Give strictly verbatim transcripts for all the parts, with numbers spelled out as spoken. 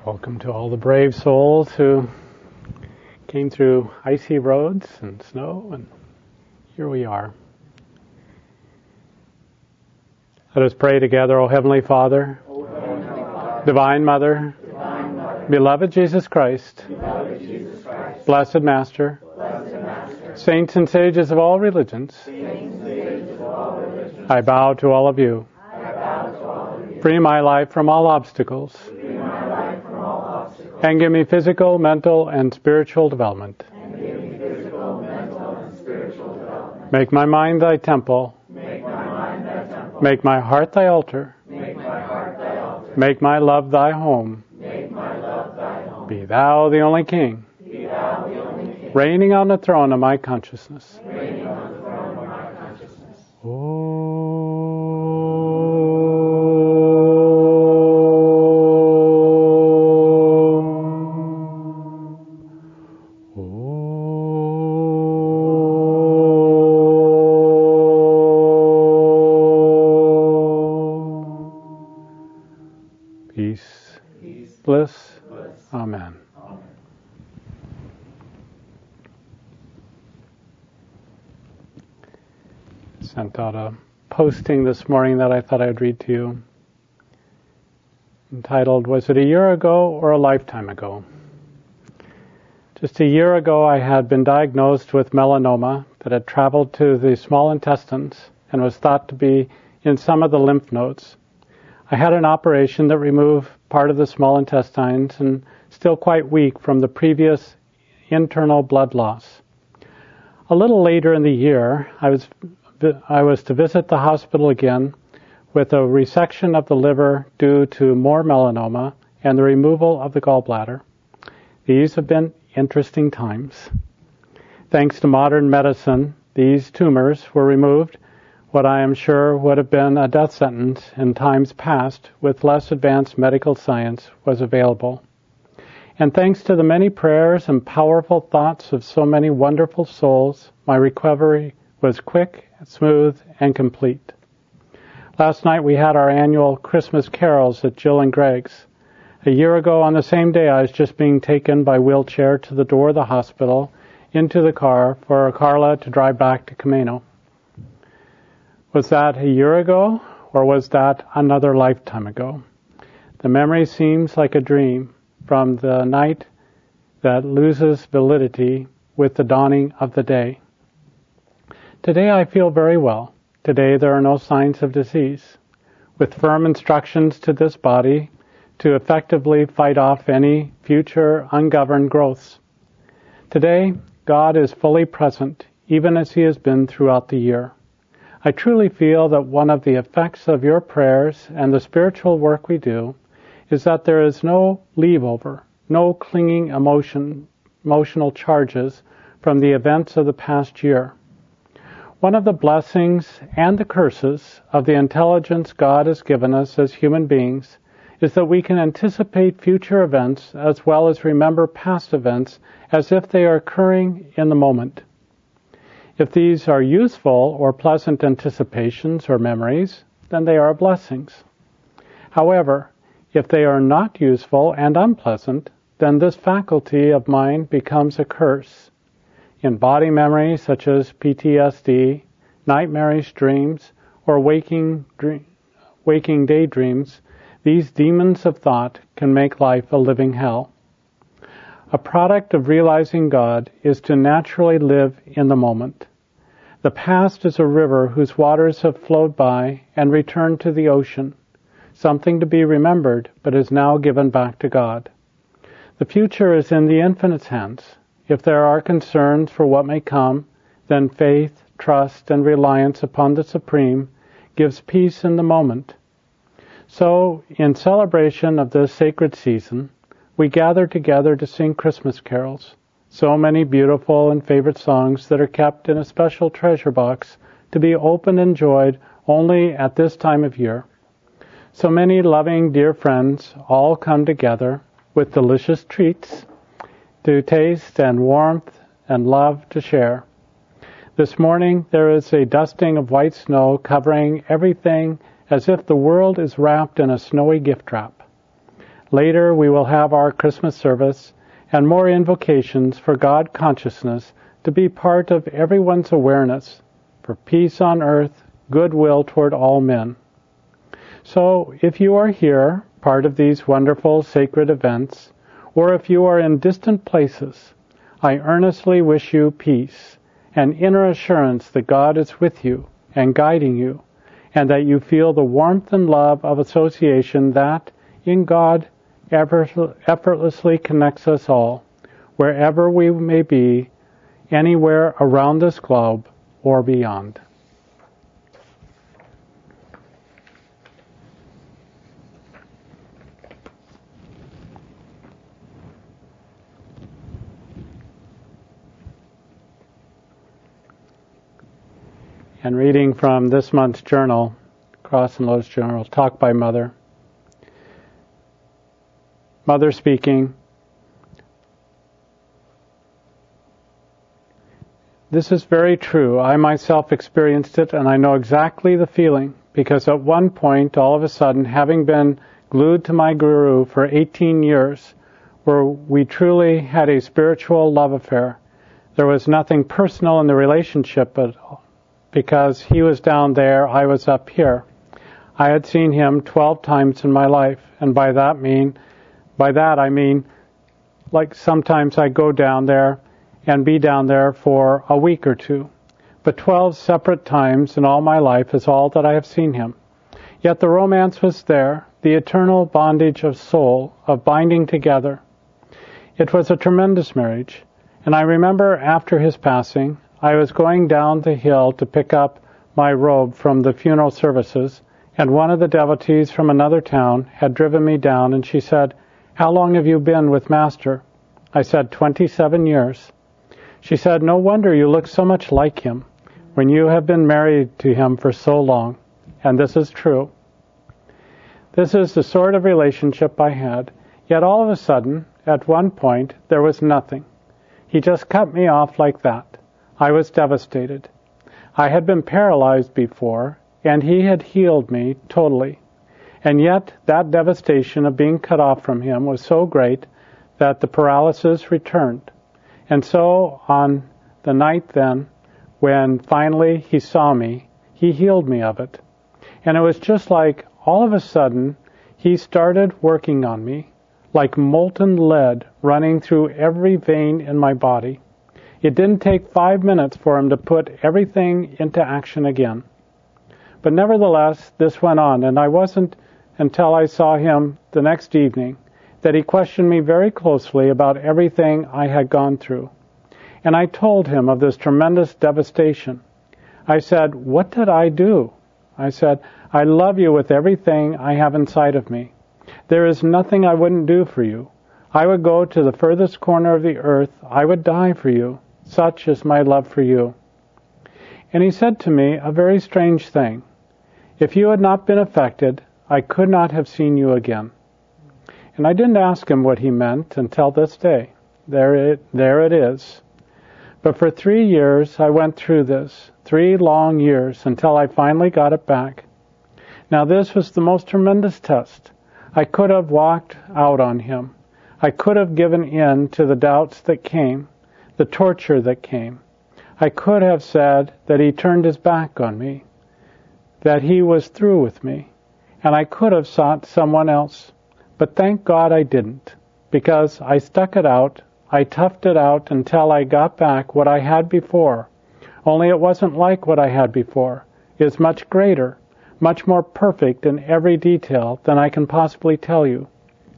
Welcome to all the brave souls who came through icy roads and snow, and here we are. Let us pray together. O Heavenly Father, O Heavenly Father, Divine Mother, Divine Mother, Beloved Jesus Christ, beloved Jesus Christ, Blessed Master, Blessed Master, Saints and sages of all religions, saints and sages of all religions, I bow to all of you. I bow to all of you. Free my life from all obstacles, Free my life from all obstacles, and give me physical, mental, and spiritual development. and give me physical, mental, and spiritual development. Make my mind thy temple, Make my mind thy temple, make my heart thy altar, make my heart thy altar, make my love thy home. make my love thy home. Be thou the only King, Be thou the only King, reigning on the throne of my consciousness. reigning on the throne of my consciousness. Peace, Peace, bliss, bliss. amen. Amen. Sent out a posting this morning that I thought I'd read to you, entitled, Was it a year ago or a lifetime ago? Just a year ago I had been diagnosed with melanoma that had traveled to the small intestines and was thought to be in some of the lymph nodes. I had an operation that removed part of the small intestines and still quite weak from the previous internal blood loss. A little later in the year, I was I was to visit the hospital again with a resection of the liver due to more melanoma and the removal of the gallbladder. These have been interesting times. Thanks to modern medicine, these tumors were removed, what I am sure would have been a death sentence in times past with less advanced medical science was available. And thanks to the many prayers and powerful thoughts of so many wonderful souls, my recovery was quick, smooth, and complete. Last night we had our annual Christmas carols at Jill and Greg's. A year ago on the same day I was just being taken by wheelchair to the door of the hospital, into the car for Carla to drive back to Camino. Was that a year ago, or was that another lifetime ago? The memory seems like a dream from the night that loses validity with the dawning of the day. Today I feel very well. Today there are no signs of disease. With firm instructions to this body to effectively fight off any future ungoverned growths. Today, God is fully present, even as He has been throughout the year. I truly feel that one of the effects of your prayers and the spiritual work we do is that there is no leave-over, no clinging emotion, emotional charges from the events of the past year. One of the blessings and the curses of the intelligence God has given us as human beings is that we can anticipate future events as well as remember past events as if they are occurring in the moment. If these are useful or pleasant anticipations or memories, then they are blessings. However, if they are not useful and unpleasant, then this faculty of mind becomes a curse. In body memories such as P T S D, nightmarish dreams, or waking, dream, waking daydreams, these demons of thought can make life a living hell. A product of realizing God is to naturally live in the moment. The past is a river whose waters have flowed by and returned to the ocean, something to be remembered but is now given back to God. The future is in the Infinite's hands. If there are concerns for what may come, then faith, trust, and reliance upon the Supreme gives peace in the moment. So, in celebration of this sacred season, we gather together to sing Christmas carols, so many beautiful and favorite songs that are kept in a special treasure box to be opened and enjoyed only at this time of year. So many loving, dear friends all come together with delicious treats to taste and warmth and love to share. This morning there is a dusting of white snow covering everything as if the world is wrapped in a snowy gift wrap. Later we will have our Christmas service and more invocations for God consciousness to be part of everyone's awareness for peace on earth, goodwill toward all men. So if you are here, part of these wonderful sacred events, or if you are in distant places, I earnestly wish you peace and inner assurance that God is with you and guiding you, and that you feel the warmth and love of association that, in God, effortlessly connects us all, wherever we may be, anywhere around this globe or beyond. And reading from this month's journal, Cross and Lotus Journal, Talk by Mother. Mother speaking. This is very true. I myself experienced it, and I know exactly the feeling, because at one point, all of a sudden, having been glued to my guru for eighteen years, where we truly had a spiritual love affair, there was nothing personal in the relationship, but because he was down there, I was up here. I had seen him twelve times in my life, and by that mean, by that I mean, like sometimes I go down there and be down there for a week or two. But twelve separate times in all my life is all that I have seen him. Yet the romance was there, the eternal bondage of soul, of binding together. It was a tremendous marriage, and I remember after his passing, I was going down the hill to pick up my robe from the funeral services, and one of the devotees from another town had driven me down, and she said, "How long have you been with Master?" I said, twenty-seven years. She said, "No wonder you look so much like him when you have been married to him for so long." And this is true. This is the sort of relationship I had, yet all of a sudden, at one point, there was nothing. He just cut me off like that. I was devastated. I had been paralyzed before, and he had healed me totally. And yet that devastation of being cut off from him was so great that the paralysis returned. And so on the night then, when finally he saw me, he healed me of it. And it was just like all of a sudden he started working on me, like molten lead running through every vein in my body. It didn't take five minutes for him to put everything into action again. But nevertheless, this went on, and I wasn't until I saw him the next evening that he questioned me very closely about everything I had gone through. And I told him of this tremendous devastation. I said, "What did I do?" I said, "I love you with everything I have inside of me. There is nothing I wouldn't do for you. I would go to the furthest corner of the earth. I would die for you. Such is my love for you." And he said to me a very strange thing. "If you had not been affected, I could not have seen you again." And I didn't ask him what he meant until this day. There it, there it is. But for three years I went through this, three long years, until I finally got it back. Now this was the most tremendous test. I could have walked out on him. I could have given in to the doubts that came, the torture that came. I could have said that he turned his back on me, that he was through with me, and I could have sought someone else. But thank God I didn't, because I stuck it out, I toughed it out until I got back what I had before. Only it wasn't like what I had before. It was much greater, much more perfect in every detail than I can possibly tell you.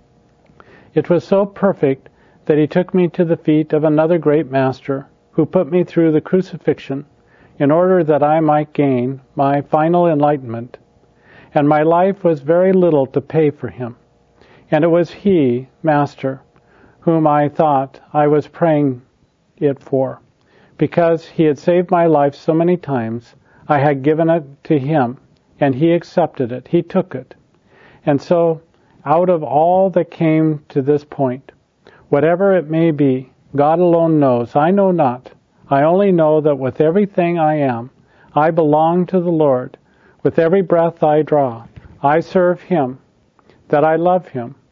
It was so perfect that he took me to the feet of another great master who put me through the crucifixion in order that I might gain my final enlightenment. And my life was very little to pay for him. And it was he, Master, whom I thought I was praying it for. Because he had saved my life so many times, I had given it to him, and he accepted it. He took it. And so, out of all that came to this point, whatever it may be, God alone knows. I know not. I only know that with everything I am, I belong to the Lord. With every breath I draw, I serve him, that I love him,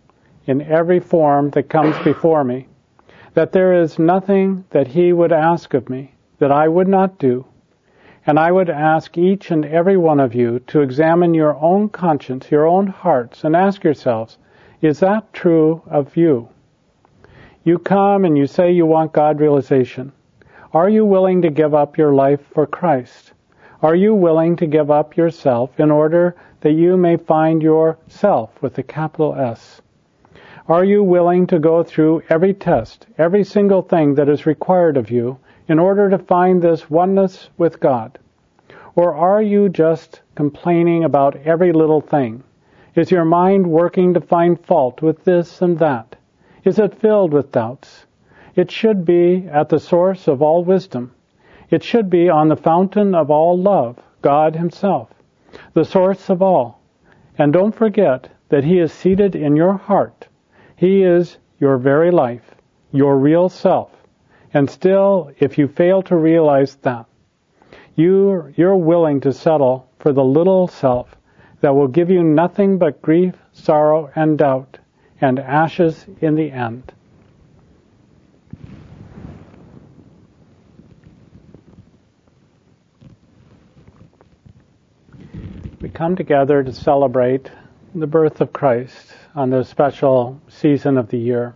in every form that comes before me, that there is nothing that He would ask of me that I would not do. And I would ask each and every one of you to examine your own conscience, your own hearts, and ask yourselves, is that true of you? You come and you say you want God realization. Are you willing to give up your life for Christ? Are you willing to give up yourself in order that you may find yourself with a capital S? Are you willing to go through every test, every single thing that is required of you in order to find this oneness with God? Or are you just complaining about every little thing? Is your mind working to find fault with this and that? Is it filled with doubts? It should be at the source of all wisdom. It should be on the fountain of all love, God Himself, the source of all. And don't forget that He is seated in your heart. He is your very life, your real self. And still, if you fail to realize that, you, you're willing to settle for the little self that will give you nothing but grief, sorrow, and doubt, and ashes in the end. We come together to celebrate the birth of Christ on this special season of the year.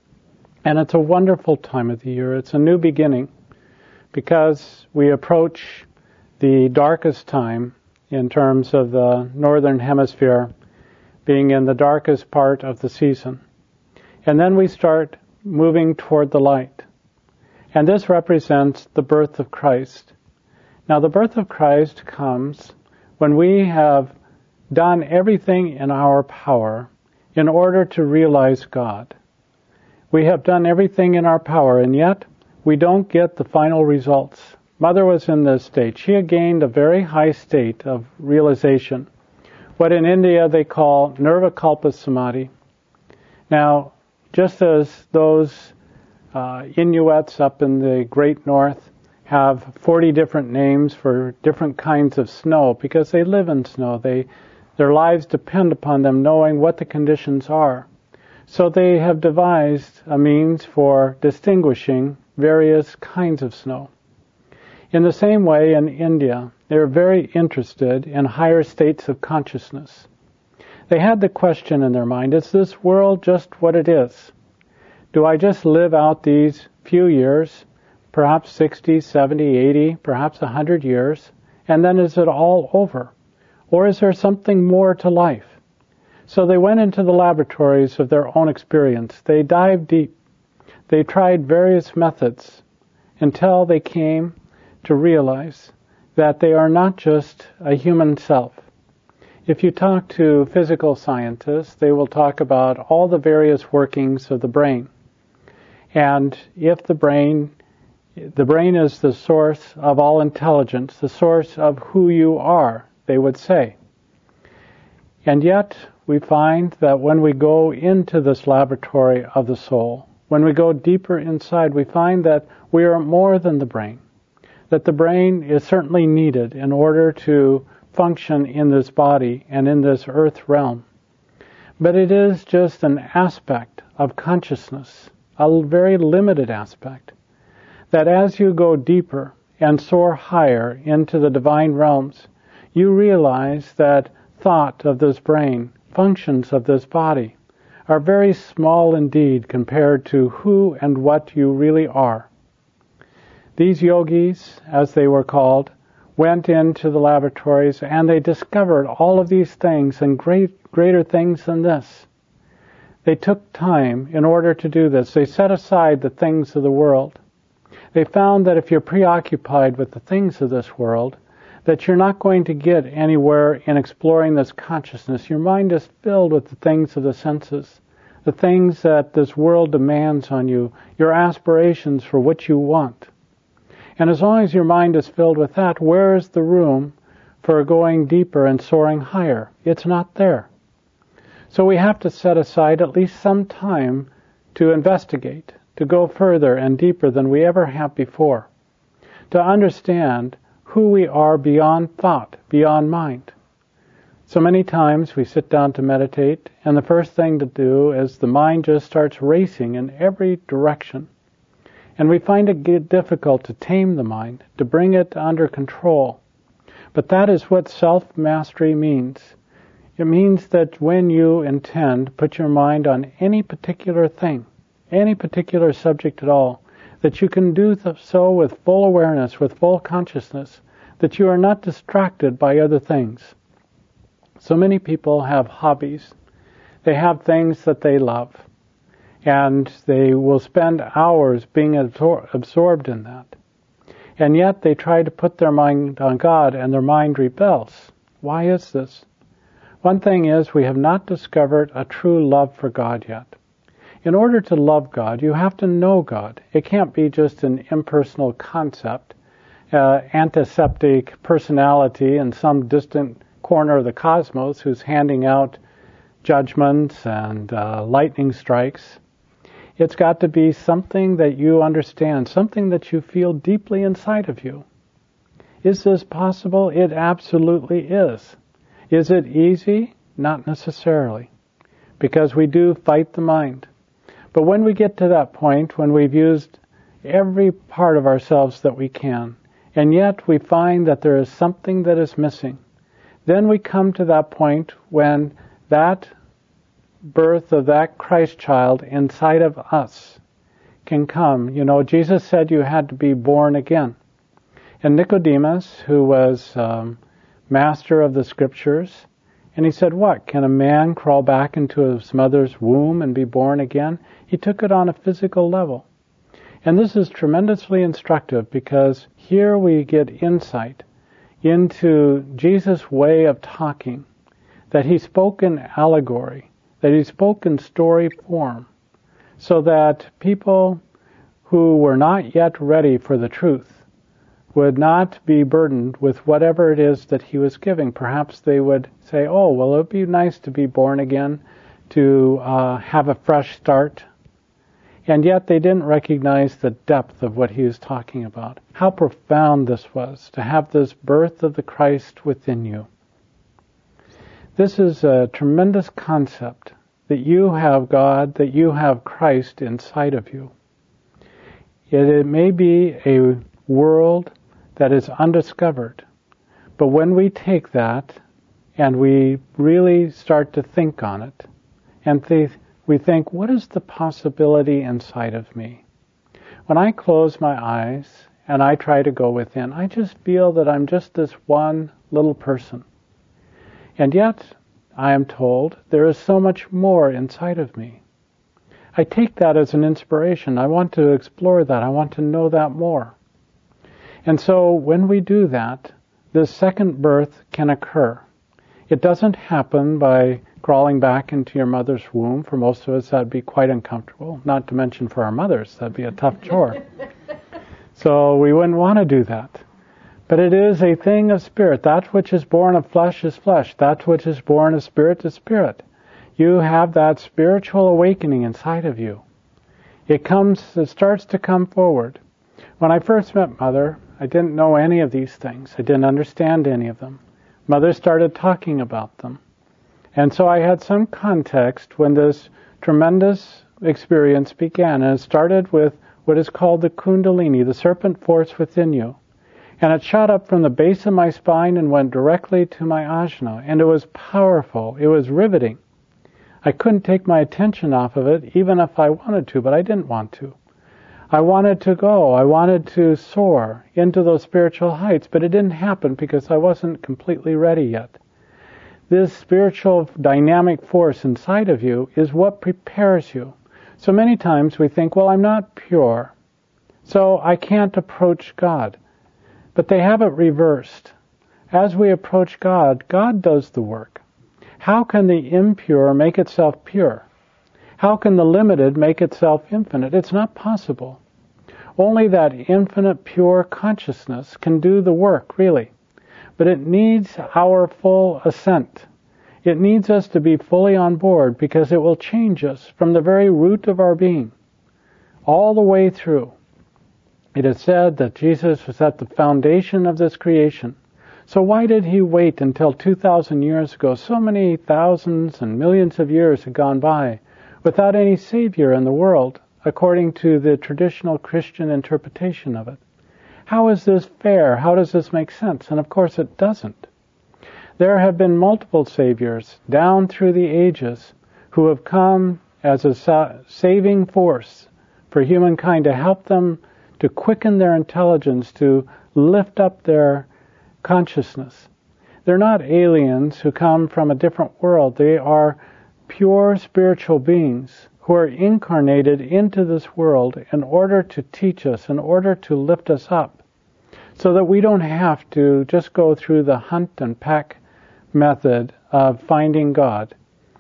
And it's a wonderful time of the year. It's a new beginning because we approach the darkest time in terms of the northern hemisphere being in the darkest part of the season. And then we start moving toward the light. And this represents the birth of Christ. Now, the birth of Christ comes when we have done everything in our power in order to realize God. We have done everything in our power, and yet we don't get the final results. Mother was in this state. She had gained a very high state of realization, what in India they call nirvikalpa samadhi. Now, just as those uh, Inuits up in the great north have forty different names for different kinds of snow because they live in snow. They, their lives depend upon them knowing what the conditions are. So they have devised a means for distinguishing various kinds of snow. In the same way, in India, they are very interested in higher states of consciousness. They had the question in their mind, is this world just what it is? Do I just live out these few years, perhaps sixty, seventy, eighty, perhaps one hundred years, and then is it all over? Or is there something more to life? So they went into the laboratories of their own experience. They dived deep. They tried various methods until they came to realize that they are not just a human self. If you talk to physical scientists, they will talk about all the various workings of the brain. And if the brain, the brain is the source of all intelligence, the source of who you are, they would say. And yet, we find that when we go into this laboratory of the soul, when we go deeper inside, we find that we are more than the brain. That the brain is certainly needed in order to function in this body and in this earth realm. But it is just an aspect of consciousness, a very limited aspect, that as you go deeper and soar higher into the divine realms, you realize that thought of this brain, functions of this body, are very small indeed compared to who and what you really are. These yogis, as they were called, went into the laboratories and they discovered all of these things and great, greater things than this. They took time in order to do this. They set aside the things of the world. They found that if you're preoccupied with the things of this world, that you're not going to get anywhere in exploring this consciousness. Your mind is filled with the things of the senses, the things that this world demands on you, your aspirations for what you want. And as long as your mind is filled with that, where is the room for going deeper and soaring higher? It's not there. So we have to set aside at least some time to investigate, to go further and deeper than we ever have before, to understand who we are beyond thought, beyond mind. So many times we sit down to meditate, and the first thing to do is the mind just starts racing in every direction. And we find it difficult to tame the mind, to bring it under control. But that is what self-mastery means. It means that when you intend, put your mind on any particular thing, any particular subject at all, that you can do so with full awareness, with full consciousness, that you are not distracted by other things. So many people have hobbies. They have things that they love, and they will spend hours being absor- absorbed in that. And yet they try to put their mind on God, and their mind rebels. Why is this? One thing is, we have not discovered a true love for God yet. In order to love God, you have to know God. It can't be just an impersonal concept, uh, antiseptic personality in some distant corner of the cosmos who's handing out judgments and uh, lightning strikes. It's got to be something that you understand, something that you feel deeply inside of you. Is this possible? It absolutely is. Is it easy? Not necessarily, because we do fight the mind. But when we get to that point, when we've used every part of ourselves that we can, and yet we find that there is something that is missing, then we come to that point when that birth of that Christ child inside of us can come. You know, Jesus said you had to be born again. And Nicodemus, who was um, master of the scriptures, and he said, what, can a man crawl back into his mother's womb and be born again? He took it on a physical level. And this is tremendously instructive, because here we get insight into Jesus' way of talking, that he spoke in allegory, that he spoke in story form, so that people who were not yet ready for the truth would not be burdened with whatever it is that he was giving. Perhaps they would say, oh, well, it would be nice to be born again, to uh, have a fresh start. And yet they didn't recognize the depth of what he was talking about. How profound this was, to have this birth of the Christ within you. This is a tremendous concept, that you have God, that you have Christ inside of you. It, it may be a world that is undiscovered, but when we take that and we really start to think on it, and th- we think, what is the possibility inside of me? When I close my eyes and I try to go within, I just feel that I'm just this one little person. And yet, I am told, there is so much more inside of me. I take that as an inspiration. I want to explore that. I want to know that more. And so when we do that, this second birth can occur. It doesn't happen by crawling back into your mother's womb. For most of us, that'd be quite uncomfortable. Not to mention for our mothers, that'd be a tough chore. So we wouldn't want to do that. But it is a thing of spirit. That which is born of flesh is flesh. That which is born of spirit is spirit. You have that spiritual awakening inside of you. It comes, it starts to come forward. When I first met Mother, I didn't know any of these things. I didn't understand any of them. Mother started talking about them. And so I had some context when this tremendous experience began. And it started with what is called the Kundalini, the serpent force within you. And it shot up from the base of my spine and went directly to my ajna. And it was powerful. It was riveting. I couldn't take my attention off of it, even if I wanted to, but I didn't want to. I wanted to go. I wanted to soar into those spiritual heights, but it didn't happen because I wasn't completely ready yet. This spiritual dynamic force inside of you is what prepares you. So many times we think, well, I'm not pure, so I can't approach God. But they have it reversed. As we approach God, God does the work. How can the impure make itself pure? How can the limited make itself infinite? It's not possible. Only that infinite pure consciousness can do the work, really. But it needs our full assent. It needs us to be fully on board, because it will change us from the very root of our being, all the way through. It is said that Jesus was at the foundation of this creation. So why did he wait until two thousand years ago? So many thousands and millions of years had gone by without any Savior in the world, according to the traditional Christian interpretation of it. How is this fair? How does this make sense? And of course it doesn't. There have been multiple Saviors down through the ages who have come as a sa- saving force for humankind to help them to quicken their intelligence, to lift up their consciousness. They're not aliens who come from a different world. They are pure spiritual beings who are incarnated into this world in order to teach us, in order to lift us up, so that we don't have to just go through the hunt and peck method of finding God.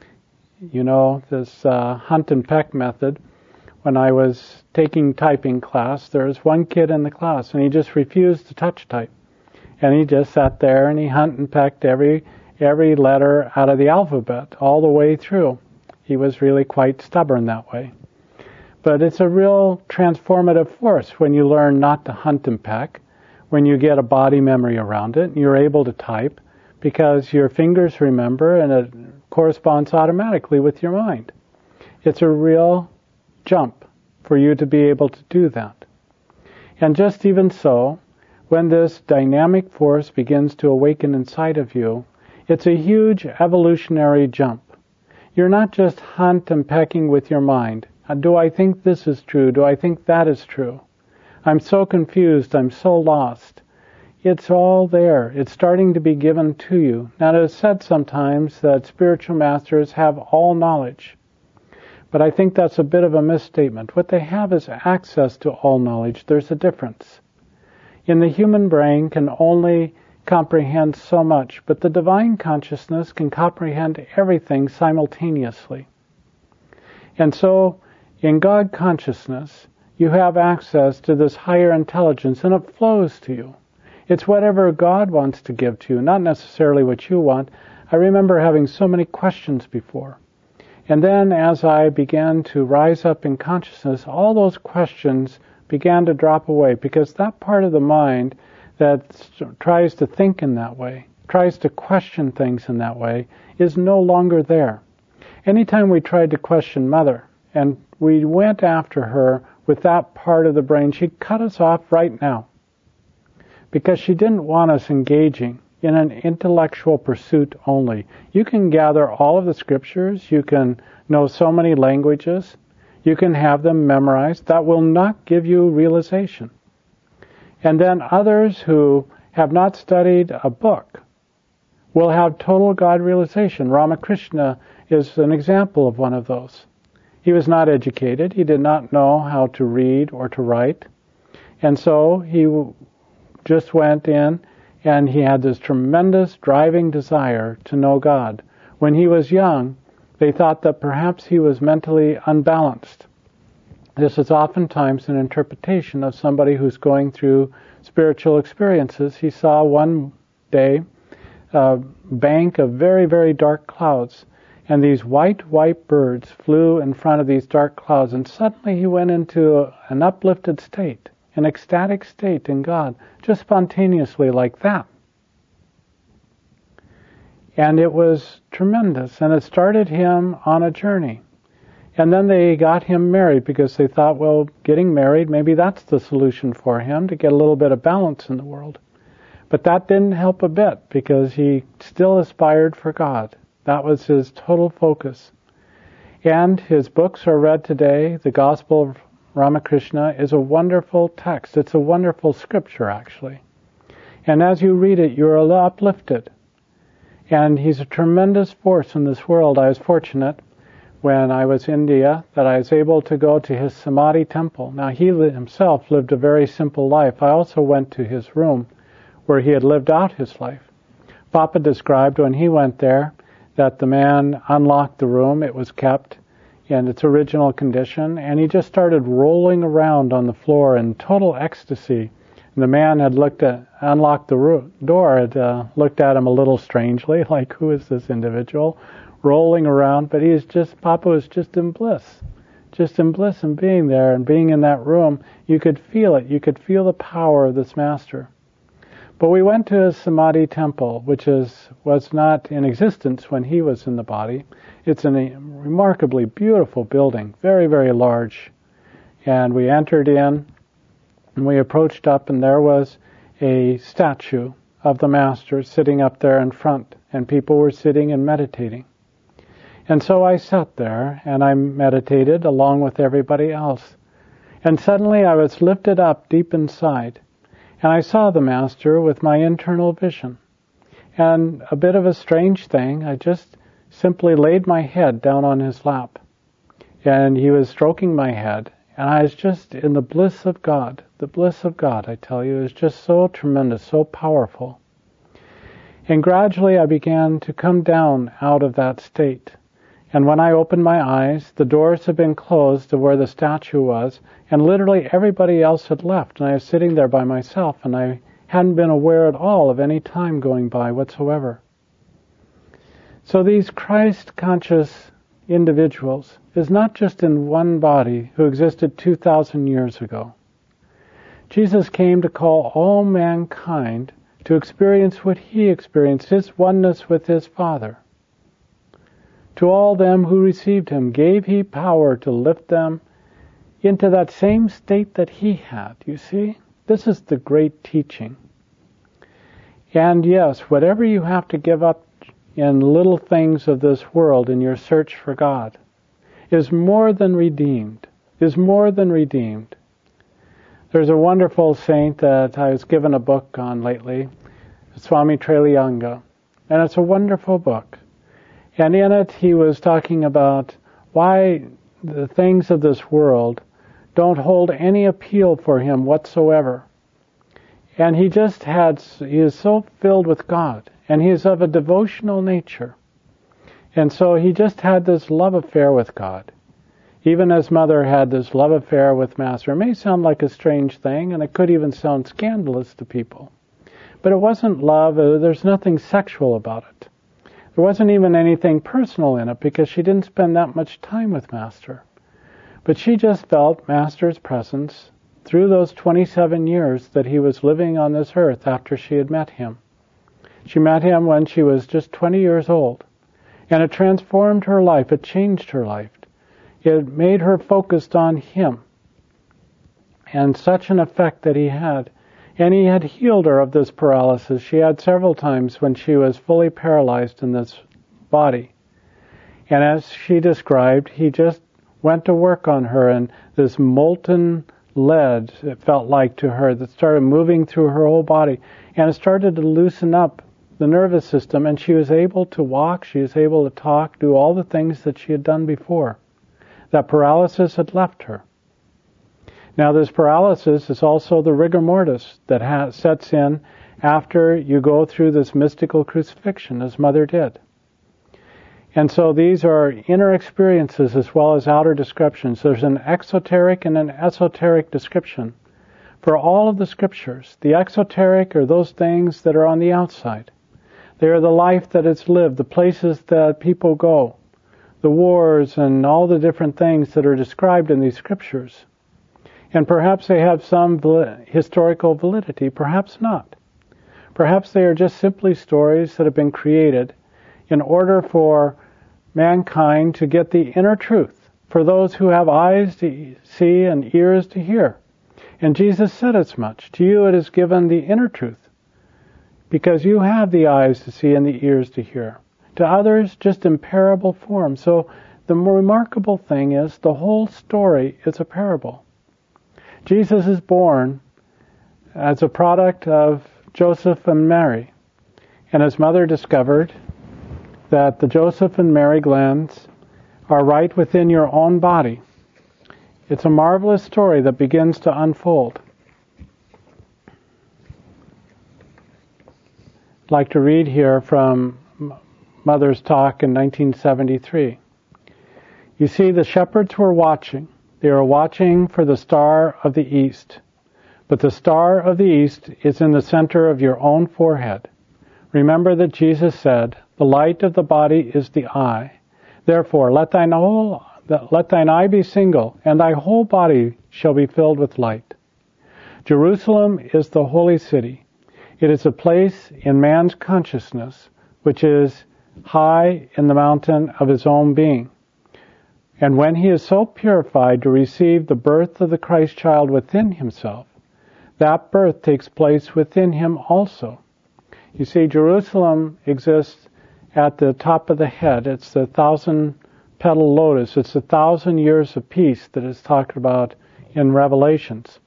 You know, this uh, hunt and peck method, when I was taking typing class, there was one kid in the class and he just refused to touch type. And he just sat there and he hunt and pecked every every letter out of the alphabet all the way through. He was really quite stubborn that way. But it's a real transformative force when you learn not to hunt and peck, when you get a body memory around it and you're able to type, because your fingers remember and it corresponds automatically with your mind. It's a real jump for you to be able to do that. And just even so, when this dynamic force begins to awaken inside of you, it's a huge evolutionary jump. You're not just hunt and pecking with your mind. Do I think this is true? Do I think that is true? I'm so confused. I'm so lost. It's all there. It's starting to be given to you. Now, it is said sometimes that spiritual masters have all knowledge. But I think that's a bit of a misstatement. What they have is access to all knowledge. There's a difference. In the human brain can only comprehend so much, but the divine consciousness can comprehend everything simultaneously. And so, in God consciousness, you have access to this higher intelligence, and it flows to you. It's whatever God wants to give to you, not necessarily what you want. I remember having so many questions before. And then as I began to rise up in consciousness, all those questions began to drop away, because that part of the mind that tries to think in that way, tries to question things in that way, is no longer there. Anytime we tried to question Mother, and we went after her with that part of the brain, she cut us off right now, because she didn't want us engaging in an intellectual pursuit only. You can gather all of the scriptures, you can know so many languages, you can have them memorized. That will not give you realization. And then others who have not studied a book will have total God realization. Ramakrishna is an example of one of those. He was not educated. He did not know how to read or to write. And so he just went in and he had this tremendous driving desire to know God. When he was young, they thought that perhaps he was mentally unbalanced. This is oftentimes an interpretation of somebody who's going through spiritual experiences. He saw one day a bank of very, very dark clouds, and these white, white birds flew in front of these dark clouds, and suddenly he went into an uplifted state, an ecstatic state in God, just spontaneously like that. And it was tremendous, and it started him on a journey. And then they got him married, because they thought, well, getting married, maybe that's the solution for him to get a little bit of balance in the world. But that didn't help a bit, because he still aspired for God. That was his total focus. And his books are read today. The Gospel of Ramakrishna is a wonderful text. It's a wonderful scripture, actually. And as you read it, you're uplifted. And he's a tremendous force in this world. I was fortunate when I was in India that I was able to go to his Samadhi temple. Now, he himself lived a very simple life. I also went to his room where he had lived out his life. Papa described when he went there that the man unlocked the room. It was kept in its original condition, and he just started rolling around on the floor in total ecstasy. And the man had looked at, unlocked the ro- door, had uh, looked at him a little strangely, like, who is this individual rolling around? But he was just, Papa was just in bliss, just in bliss and being there and being in that room. You could feel it. You could feel the power of this master. But we went to his Samadhi temple, which is was not in existence when he was in the body. It's a remarkably beautiful building, very, very large. And we entered in, and we approached up, and there was a statue of the Master sitting up there in front, and people were sitting and meditating. And so I sat there, and I meditated along with everybody else. And suddenly I was lifted up deep inside, and I saw the Master with my internal vision. And a bit of a strange thing, I just simply laid my head down on his lap. And he was stroking my head, and I was just in the bliss of God. The bliss of God, I tell you, is just so tremendous, so powerful. And gradually I began to come down out of that state. And when I opened my eyes, the doors had been closed to where the statue was, and literally everybody else had left, and I was sitting there by myself, and I hadn't been aware at all of any time going by whatsoever. So these Christ-conscious individuals is not just in one body who existed two thousand years ago. Jesus came to call all mankind to experience what he experienced, his oneness with his Father. To all them who received him gave he power to lift them into that same state that he had. You see, this is the great teaching. And yes, whatever you have to give up in little things of this world in your search for God is more than redeemed, is more than redeemed. There's a wonderful saint that I was given a book on lately, Swami Trailiyanga, and it's a wonderful book. And in it, he was talking about why the things of this world don't hold any appeal for him whatsoever. And he just had, he is so filled with God, and he is of a devotional nature. And so he just had this love affair with God. Even as Mother had this love affair with Master. It may sound like a strange thing, and it could even sound scandalous to people. But it wasn't love, there's nothing sexual about it. There wasn't even anything personal in it because she didn't spend that much time with Master. But she just felt Master's presence through those twenty-seven years that he was living on this earth after she had met him. She met him when she was just twenty years old. And it transformed her life. It changed her life. It made her focused on him. And such an effect that he had. And he had healed her of this paralysis. She had several times when she was fully paralyzed in this body. And as she described, he just went to work on her, and this molten lead, it felt like to her, that started moving through her whole body. And it started to loosen up the nervous system, and she was able to walk, she was able to talk, do all the things that she had done before. That paralysis had left her. Now, this paralysis is also the rigor mortis that ha- sets in after you go through this mystical crucifixion, as Mother did. And so these are inner experiences as well as outer descriptions. There's an exoteric and an esoteric description for all of the scriptures. The exoteric are those things that are on the outside. They are the life that is lived, the places that people go, the wars and all the different things that are described in these scriptures. And perhaps they have some historical validity, perhaps not. Perhaps they are just simply stories that have been created in order for mankind to get the inner truth, for those who have eyes to see and ears to hear. And Jesus said as much. To you it is given the inner truth, because you have the eyes to see and the ears to hear. To others, just in parable form. So the more remarkable thing is the whole story is a parable. Jesus is born as a product of Joseph and Mary. And his mother discovered that the Joseph and Mary glands are right within your own body. It's a marvelous story that begins to unfold. I'd like to read here from Mother's talk in nineteen seventy-three. You see, the shepherds were watching. They are watching for the star of the east. But the star of the east is in the center of your own forehead. Remember that Jesus said, the light of the body is the eye. Therefore, let thine whole, let thine eye be single, and thy whole body shall be filled with light. Jerusalem is the holy city. It is a place in man's consciousness which is high in the mountain of his own being. And when he is so purified to receive the birth of the Christ child within himself, that birth takes place within him also. You see, Jerusalem exists at the top of the head. It's the thousand-petal lotus. It's the thousand years of peace that is talked about in Revelations.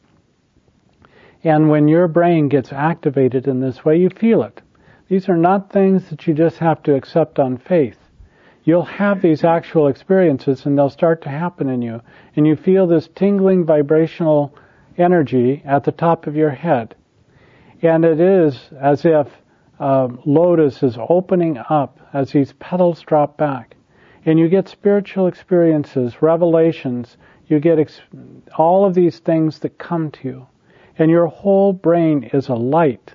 And when your brain gets activated in this way, you feel it. These are not things that you just have to accept on faith. You'll have these actual experiences, and they'll start to happen in you. And you feel this tingling vibrational energy at the top of your head. And it is as if uh, lotus is opening up as these petals drop back. And you get spiritual experiences, revelations. You get ex- all of these things that come to you. And your whole brain is a light.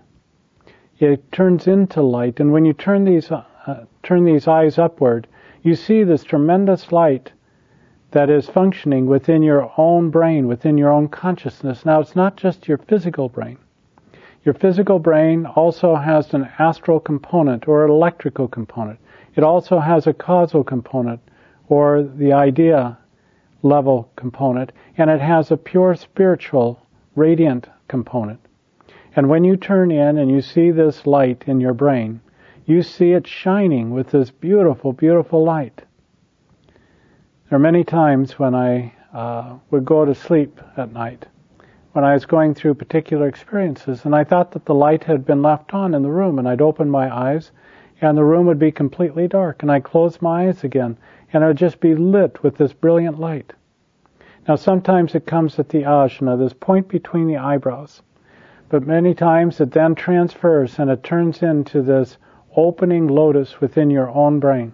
It turns into light. And when you turn these uh, turn these eyes upward, you see this tremendous light that is functioning within your own brain, within your own consciousness. Now, it's not just your physical brain. Your physical brain also has an astral component or an electrical component. It also has a causal component or the idea level component, and it has a pure spiritual, radiant component. And when you turn in and you see this light in your brain, you see it shining with this beautiful, beautiful light. There are many times when I uh, would go to sleep at night, when I was going through particular experiences, and I thought that the light had been left on in the room, and I'd open my eyes, and the room would be completely dark, and I'd close my eyes again, and it would just be lit with this brilliant light. Now, sometimes it comes at the ajna, this point between the eyebrows, but many times it then transfers, and it turns into this opening lotus within your own brain.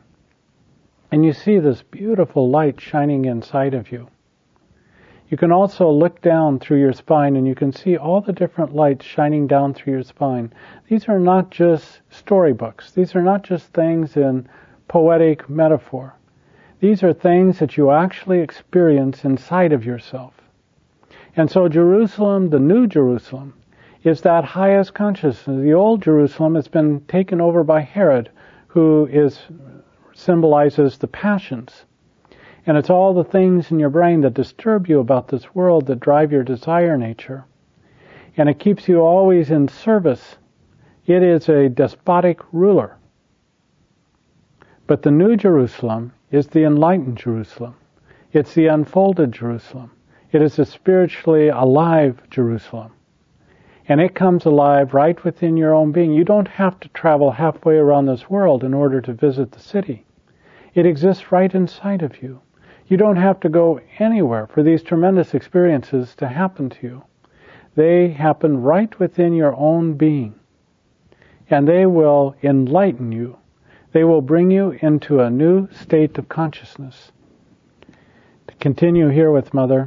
And you see this beautiful light shining inside of you. You can also look down through your spine and you can see all the different lights shining down through your spine. These are not just storybooks. These are not just things in poetic metaphor. These are things that you actually experience inside of yourself. And so Jerusalem, the New Jerusalem, is that highest consciousness. The old Jerusalem has been taken over by Herod, who is symbolizes the passions. And it's all the things in your brain that disturb you about this world that drive your desire nature. And it keeps you always in service. It is a despotic ruler. But the New Jerusalem is the enlightened Jerusalem. It's the unfolded Jerusalem. It is a spiritually alive Jerusalem. And it comes alive right within your own being. You don't have to travel halfway around this world in order to visit the city. It exists right inside of you. You don't have to go anywhere for these tremendous experiences to happen to you. They happen right within your own being. And they will enlighten you. They will bring you into a new state of consciousness. To continue here with Mother,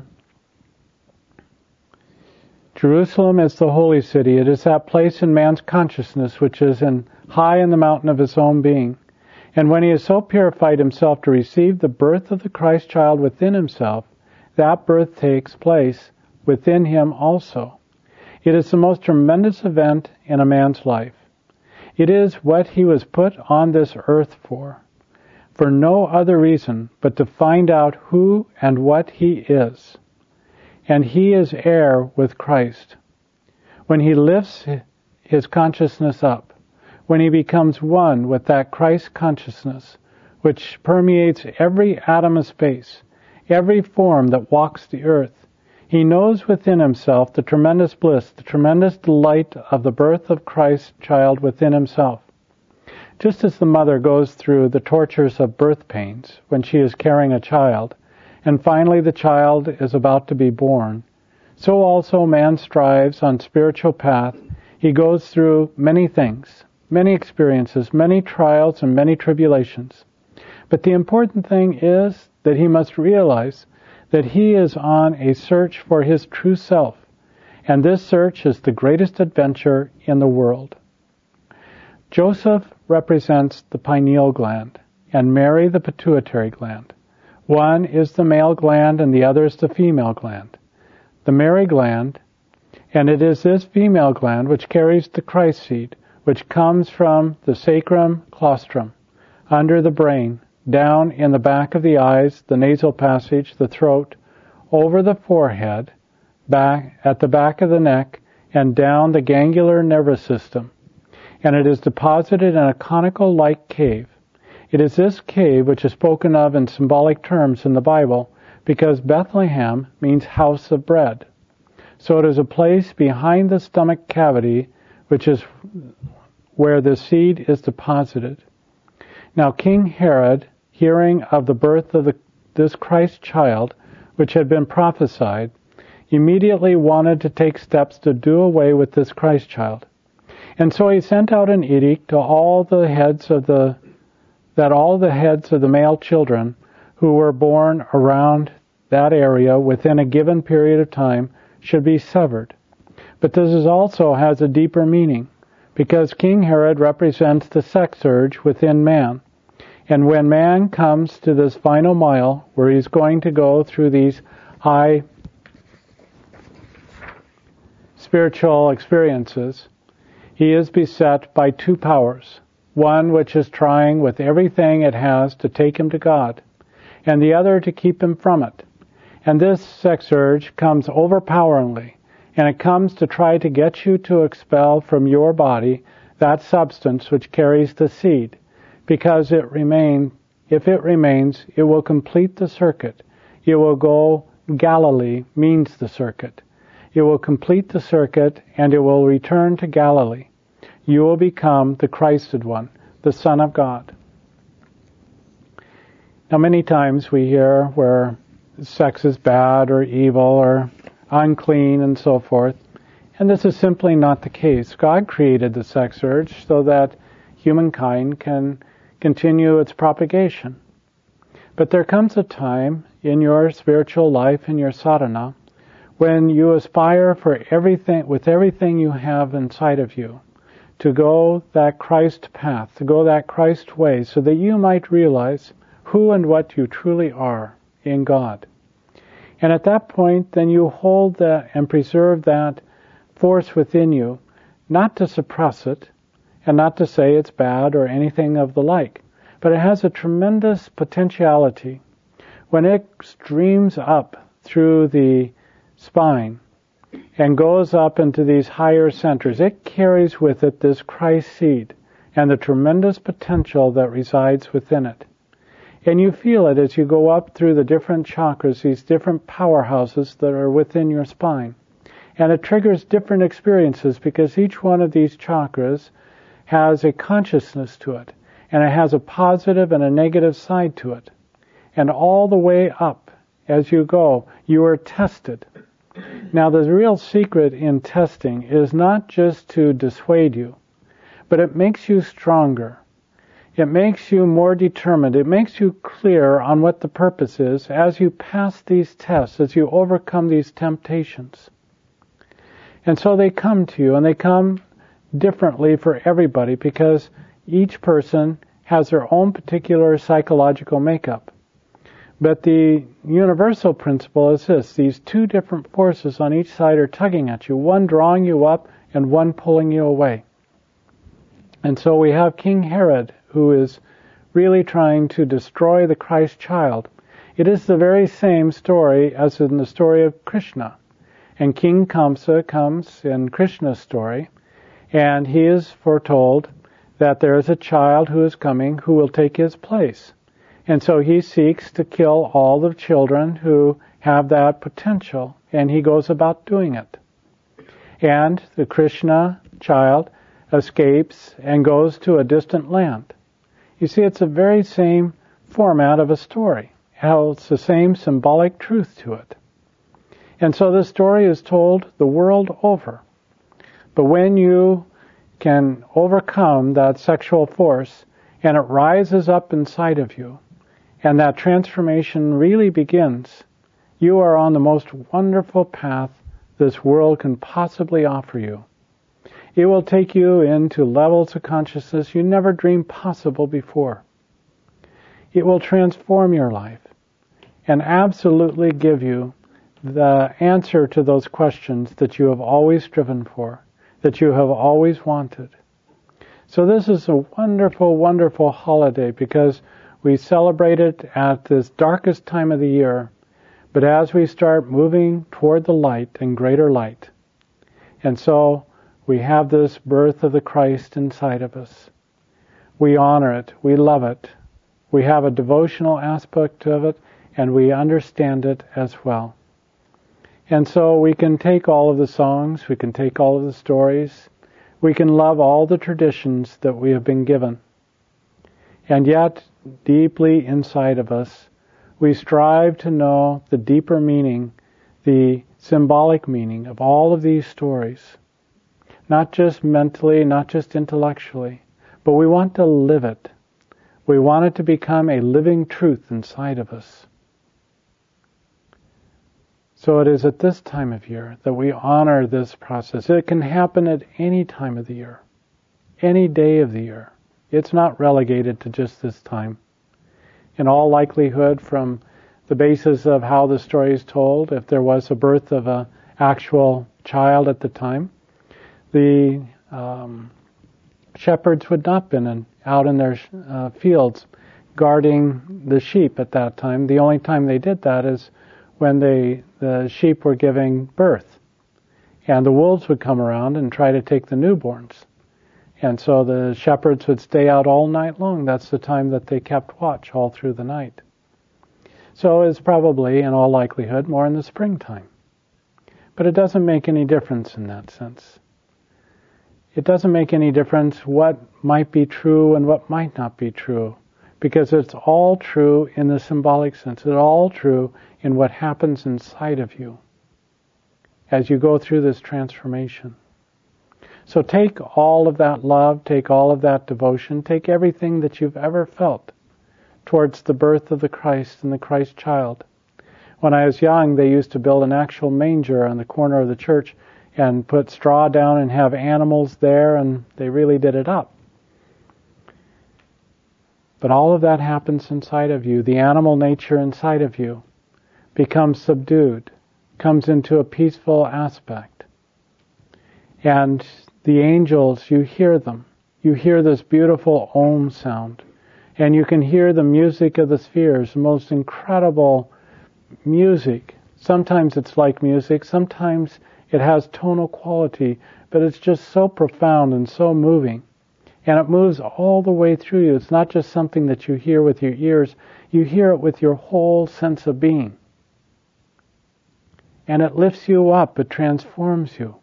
Jerusalem is the holy city. It is that place in man's consciousness which is in, high in the mountain of his own being. And when he has so purified himself to receive the birth of the Christ child within himself, that birth takes place within him also. It is the most tremendous event in a man's life. It is what he was put on this earth for, for no other reason but to find out who and what he is. And he is heir with Christ. When he lifts his consciousness up, when he becomes one with that Christ consciousness, which permeates every atom of space, every form that walks the earth, he knows within himself the tremendous bliss, the tremendous delight of the birth of Christ's child within himself. Just as the mother goes through the tortures of birth pains when she is carrying a child, and finally the child is about to be born, so also man strives on spiritual path. He goes through many things, many experiences, many trials, and many tribulations. But the important thing is that he must realize that he is on a search for his true self, and this search is the greatest adventure in the world. Joseph represents the pineal gland, and Mary the pituitary gland. One is the male gland and the other is the female gland. The Mary gland And it is this female gland which carries the Christ seed, which comes from the sacrum claustrum, under the brain, down in the back of the eyes, the nasal passage, the throat, over the forehead, back at the back of the neck, and down the ganglion nervous system. And it is deposited in a conical-like cave. It is this cave which is spoken of in symbolic terms in the Bible, because Bethlehem means house of bread. So it is a place behind the stomach cavity, which is where the seed is deposited. Now King Herod, hearing of the birth of the, this Christ child, which had been prophesied, immediately wanted to take steps to do away with this Christ child. And so he sent out an edict to all the heads of the, that all the heads of the male children who were born around that area within a given period of time should be severed. But this is also has a deeper meaning, because King Herod represents the sex urge within man. And when man comes to this final mile, where he's going to go through these high spiritual experiences, he is beset by two powers. One which is trying with everything it has to take him to God, and the other to keep him from it. And this sex urge comes overpoweringly, and it comes to try to get you to expel from your body that substance which carries the seed, because it remain, if it remains, it will complete the circuit. It will go, Galilee means the circuit. It will complete the circuit, and it will return to Galilee. You will become the Christed one, the Son of God. Now many times we hear where sex is bad or evil or unclean and so forth, and this is simply not the case. God created the sex urge so that humankind can continue its propagation. But there comes a time in your spiritual life, in your sadhana, when you aspire for everything, with everything you have inside of you, to go that Christ path, to go that Christ way, so that you might realize who and what you truly are in God. And at that point, then you hold that and preserve that force within you, not to suppress it, and not to say it's bad or anything of the like, but it has a tremendous potentiality. When it streams up through the spine and goes up into these higher centers, it carries with it this Christ seed and the tremendous potential that resides within it. And you feel it as you go up through the different chakras, these different powerhouses that are within your spine. And it triggers different experiences because each one of these chakras has a consciousness to it, and it has a positive and a negative side to it. And all the way up, as you go, you are tested. Now, the real secret in testing is not just to dissuade you, but it makes you stronger. It makes you more determined. It makes you clear on what the purpose is as you pass these tests, as you overcome these temptations. And so they come to you, and they come differently for everybody because each person has their own particular psychological makeup. But the universal principle is this: these two different forces on each side are tugging at you, one drawing you up and one pulling you away. And so we have King Herod, who is really trying to destroy the Christ child. It is the very same story as in the story of Krishna. And King Kamsa comes in Krishna's story, and he is foretold that there is a child who is coming who will take his place. And so he seeks to kill all the children who have that potential, and he goes about doing it. And the Krishna child escapes and goes to a distant land. You see, it's the very same format of a story. It's the same symbolic truth to it. And so this story is told the world over. But when you can overcome that sexual force and it rises up inside of you, and that transformation really begins, you are on the most wonderful path this world can possibly offer you. It will take you into levels of consciousness you never dreamed possible before. It will transform your life and absolutely give you the answer to those questions that you have always striven for, that you have always wanted. So this is a wonderful, wonderful holiday because we celebrate it at this darkest time of the year, but as we start moving toward the light and greater light, and so we have this birth of the Christ inside of us. We honor it, we love it, we have a devotional aspect of it, and we understand it as well. And so we can take all of the songs, we can take all of the stories, we can love all the traditions that we have been given. And yet, deeply inside of us, we strive to know the deeper meaning, the symbolic meaning of all of these stories. Not just mentally, not just intellectually, but we want to live it. We want it to become a living truth inside of us. So it is at this time of year that we honor this process. It can happen at any time of the year, any day of the year. It's not relegated to just this time. In all likelihood, from the basis of how the story is told, if there was a birth of an actual child at the time, the um, shepherds would not have been in, out in their uh, fields guarding the sheep at that time. The only time they did that is when they, the sheep were giving birth. And the wolves would come around and try to take the newborns. And so the shepherds would stay out all night long. That's the time that they kept watch all through the night. So it's probably, in all likelihood, more in the springtime. But it doesn't make any difference in that sense. It doesn't make any difference what might be true and what might not be true, because it's all true in the symbolic sense. It's all true in what happens inside of you as you go through this transformation. So take all of that love, take all of that devotion, take everything that you've ever felt towards the birth of the Christ and the Christ child. When I was young, they used to build an actual manger on the corner of the church and put straw down and have animals there, and they really did it up. But all of that happens inside of you. The animal nature inside of you becomes subdued, comes into a peaceful aspect. And the angels, you hear them. You hear this beautiful Om sound. And you can hear the music of the spheres, the most incredible music. Sometimes it's like music, sometimes it has tonal quality, but it's just so profound and so moving. And it moves all the way through you. It's not just something that you hear with your ears. You hear it with your whole sense of being. And it lifts you up. It transforms you.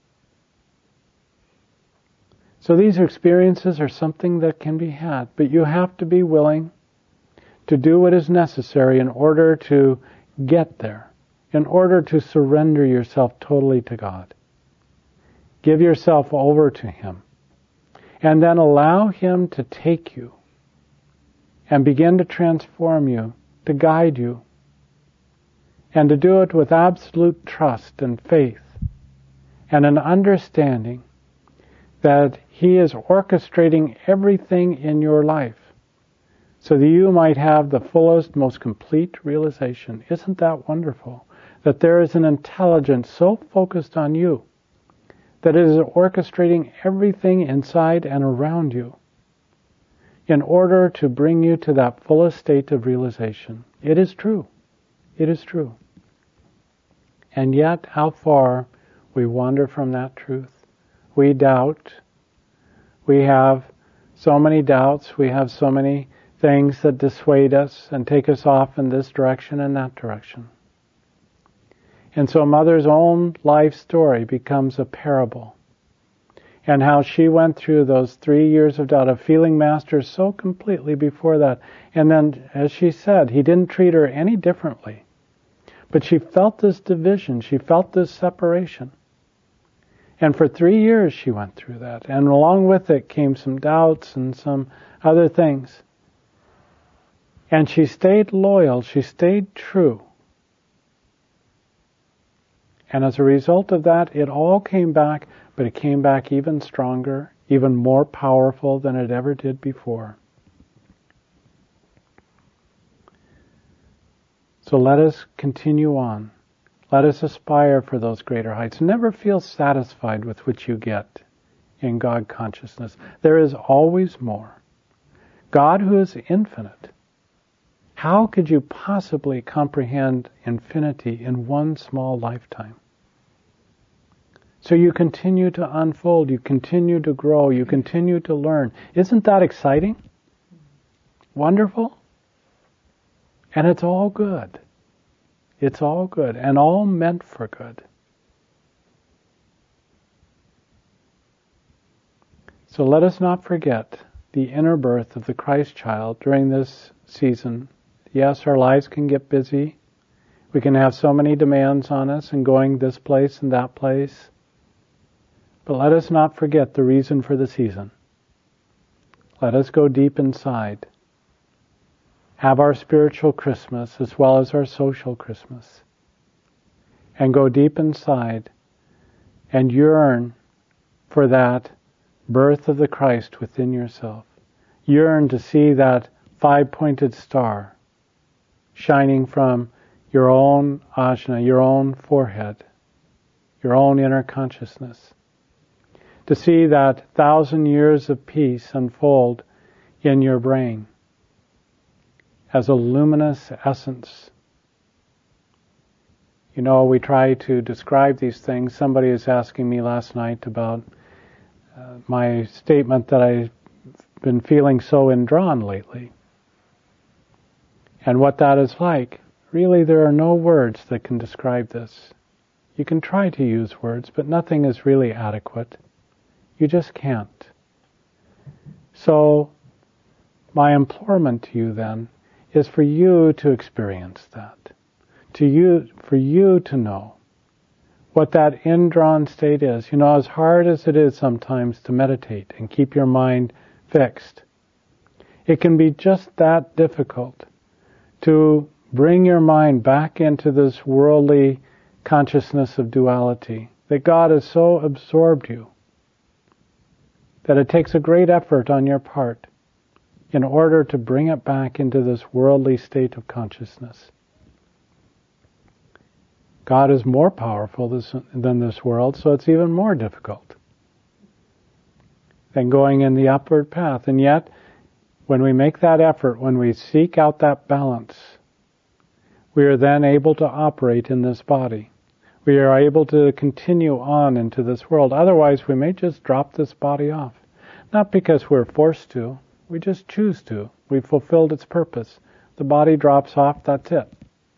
So these experiences are something that can be had. But you have to be willing to do what is necessary in order to get there. In order to surrender yourself totally to God. Give yourself over to Him. And then allow Him to take you and begin to transform you, to guide you, and to do it with absolute trust and faith and an understanding that He is orchestrating everything in your life so that you might have the fullest, most complete realization. Isn't that wonderful? That there is an intelligence so focused on you that it is orchestrating everything inside and around you in order to bring you to that fullest state of realization. It is true. It is true. And yet, how far we wander from that truth. We doubt. We have so many doubts. We have so many things that dissuade us and take us off in this direction and that direction. And so Mother's own life story becomes a parable. And how she went through those three years of doubt, of feeling Master so completely before that. And then, as she said, He didn't treat her any differently. But she felt this division. She felt this separation. And for three years she went through that. And along with it came some doubts and some other things. And she stayed loyal. She stayed true. And as a result of that, it all came back, but it came back even stronger, even more powerful than it ever did before. So let us continue on. Let us aspire for those greater heights. Never feel satisfied with what you get in God consciousness. There is always more. God, who is infinite, how could you possibly comprehend infinity in one small lifetime? So you continue to unfold, you continue to grow, you continue to learn. Isn't that exciting? Wonderful? And it's all good. It's all good, and all meant for good. So let us not forget the inner birth of the Christ child during this season. Yes, our lives can get busy. We can have so many demands on us and going this place and that place. But let us not forget the reason for the season. Let us go deep inside. Have our spiritual Christmas as well as our social Christmas. And go deep inside and yearn for that birth of the Christ within yourself. Yearn to see that five-pointed star shining from your own ajna, your own forehead, your own inner consciousness. To see that thousand years of peace unfold in your brain as a luminous essence. You know, we try to describe these things. Somebody was asking me last night about uh, my statement that I've been feeling so indrawn lately. And what that is like. Really, there are no words that can describe this. You can try to use words, but nothing is really adequate. You just can't. So, my implorement to you then is for you to experience that. To you, for you to know what that indrawn state is. You know, as hard as it is sometimes to meditate and keep your mind fixed, it can be just that difficult to bring your mind back into this worldly consciousness of duality, that God has so absorbed you that it takes a great effort on your part in order to bring it back into this worldly state of consciousness. God is more powerful than this world, so it's even more difficult than going in the upward path. And yet, when we make that effort, when we seek out that balance, we are then able to operate in this body. We are able to continue on into this world. Otherwise, we may just drop this body off. Not because we're forced to, we just choose to. We've fulfilled its purpose. The body drops off, that's it.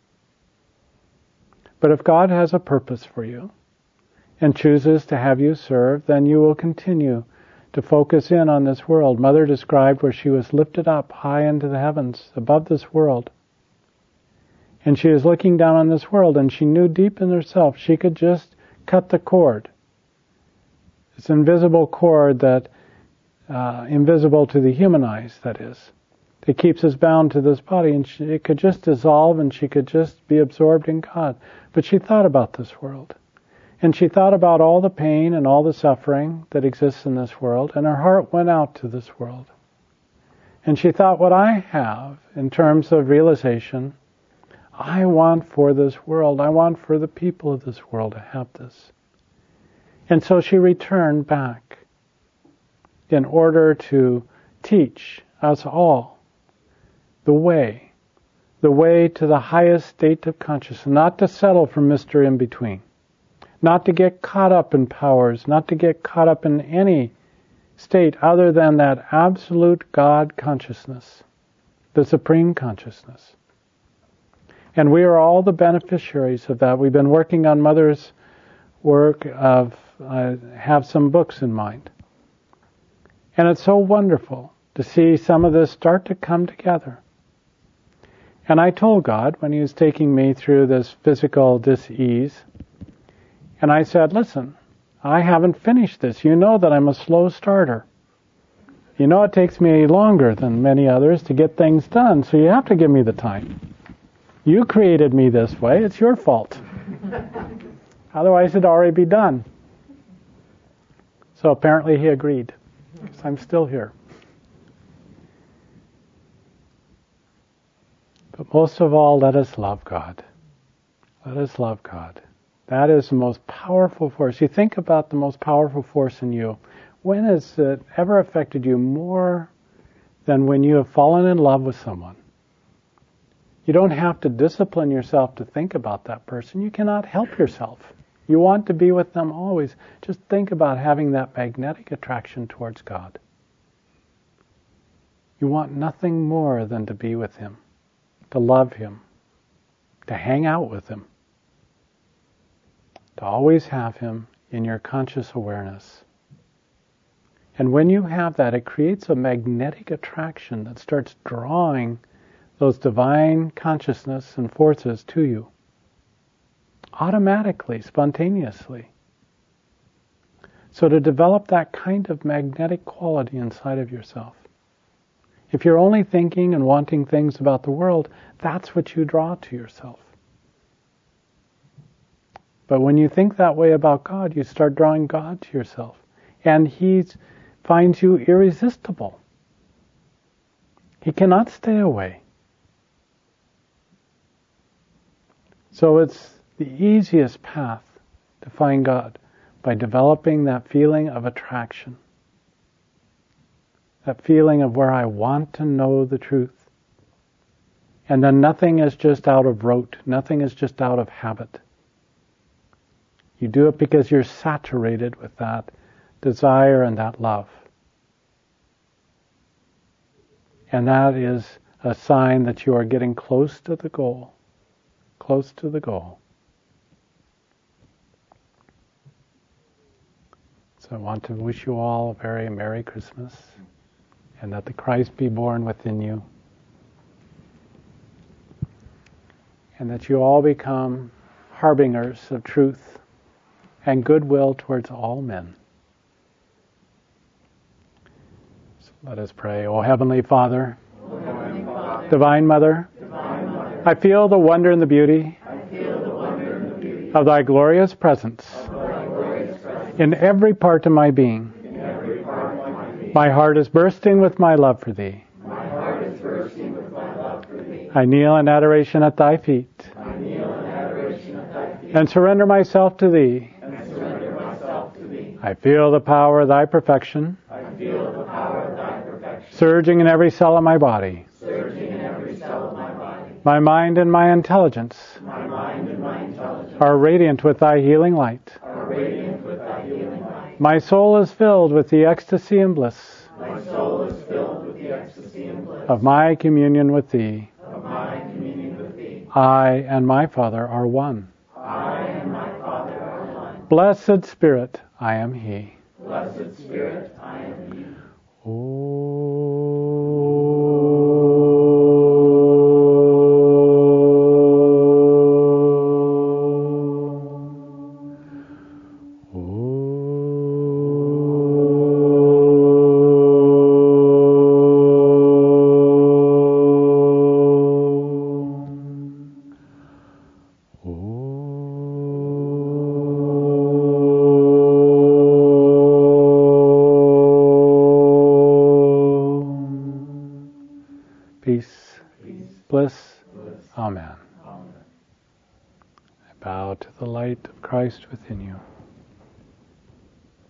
But if God has a purpose for you and chooses to have you serve, then you will continue to focus in on this world. Mother described where she was lifted up high into the heavens above this world. And she was looking down on this world, and she knew deep in herself she could just cut the cord. This invisible cord that, uh, invisible to the human eyes, that is. It keeps us bound to this body, and she, it could just dissolve and she could just be absorbed in God. But she thought about this world. And she thought about all the pain and all the suffering that exists in this world, and her heart went out to this world. And she thought, what I have in terms of realization, I want for this world, I want for the people of this world to have this. And so she returned back in order to teach us all the way, the way to the highest state of consciousness, not to settle for Mister In-Between, not to get caught up in powers, not to get caught up in any state other than that absolute God consciousness, the supreme consciousness. And we are all the beneficiaries of that. We've been working on Mother's work of, uh, have some books in mind. And it's so wonderful to see some of this start to come together. And I told God when He was taking me through this physical dis-ease, and I said, listen, I haven't finished this. You know that I'm a slow starter. You know it takes me longer than many others to get things done, so you have to give me the time. You created me this way, it's your fault. Otherwise it'd already be done. So apparently He agreed, because I'm still here. But most of all, let us love God. Let us love God. That is the most powerful force. You think about the most powerful force in you. When has it ever affected you more than when you have fallen in love with someone? You don't have to discipline yourself to think about that person. You cannot help yourself. You want to be with them always. Just think about having that magnetic attraction towards God. You want nothing more than to be with Him, to love Him, to hang out with Him, to always have Him in your conscious awareness. And when you have that, it creates a magnetic attraction that starts drawing those divine consciousness and forces to you. Automatically, spontaneously. So to develop that kind of magnetic quality inside of yourself. If you're only thinking and wanting things about the world, that's what you draw to yourself. But when you think that way about God, you start drawing God to yourself. And He finds you irresistible. He cannot stay away. So it's the easiest path to find God, by developing that feeling of attraction. That feeling of where I want to know the truth. And then nothing is just out of rote. Nothing is just out of habit. You do it because you're saturated with that desire and that love. And that is a sign that you are getting close to the goal. Close to the goal. So I want to wish you all a very Merry Christmas, and that the Christ be born within you, and that you all become harbingers of truth and goodwill towards all men. So let us pray. O Heavenly Father, O Heavenly Father, Divine Mother, Divine Mother, I feel the wonder and the beauty, I feel the wonder and the beauty of Thy glorious presence of Thy glorious presence in every part of my being. in every part of my being. My heart is bursting with my love for Thee. My heart is bursting with my love for Thee. I kneel in adoration at Thy feet, I kneel in adoration at Thy feet and surrender myself to Thee. and surrender myself to Thee. I feel the power of Thy perfection I feel the power of Thy perfection surging in every cell of my body. surging in every cell of my body. My mind and my intelligence My mind and my intelligence are radiant with Thy healing light. are radiant with Thy healing light. My soul is filled with the ecstasy and bliss My soul is filled with the ecstasy and bliss of my communion with Thee. of my communion with Thee. I and my Father are one. I and my Father are one. Blessed Spirit, I am He. Blessed Spirit, I am He. Peace, bliss, Bliss. Amen. Amen. I bow to the light of Christ within you.